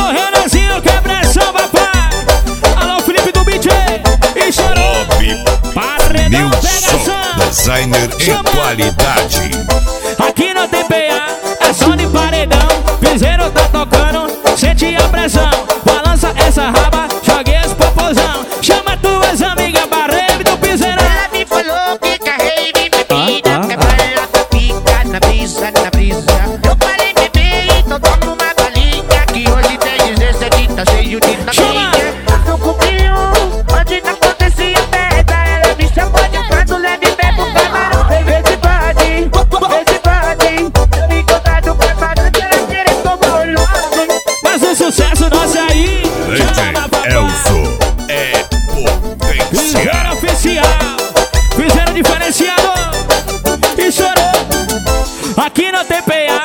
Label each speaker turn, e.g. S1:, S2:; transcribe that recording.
S1: Alô, Renanzinho, que é pressão, papai. Alô, Felipe do BJ. E chorou. Paredão, pegação.
S2: Designer em qualidade.
S1: Aqui não tem PA, é só de paredão. Piseiro tá tocando, sente a pressão. Balança essa raba, jogue esse popozão. Chama tuas amigas, barreiro do piseirão.
S3: Ela me falou que carrei me bebida, que bala tá pica na brisa, na brisa. Eu falei bebê, então toma uma balinha, que hoje tem 17, tá cheio de taquinha. No cubinho, onde não acontecia merda, ela me chamou de prato, leve bebo camarão. Vê se pode, eu me contar do preparante, ela querer tomar o logo.
S1: Mas o sucesso nosso aí,
S2: Elzo é potencial.
S1: Piseiro oficial, piseiro diferenciado. E chorou. Aqui não tem PA,